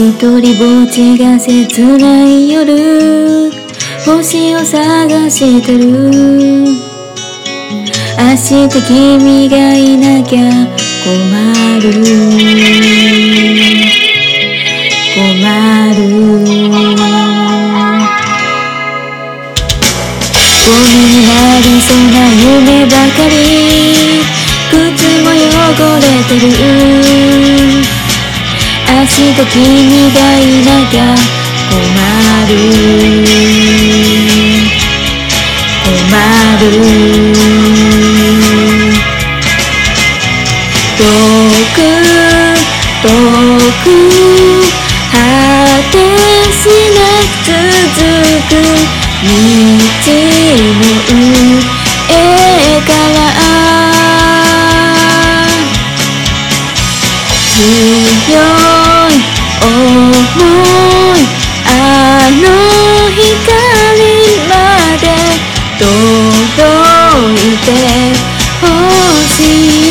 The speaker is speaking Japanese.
一人ぼっちが切ない夜、星を探してる。明日君がいなきゃ困る、困る。ゴミになりそうな夢ばかり、靴も汚れてる。明日君がいなきゃ困る、困る。遠く遠く果てしなく続く道の上から強い想い、あの光まで届いてほしい。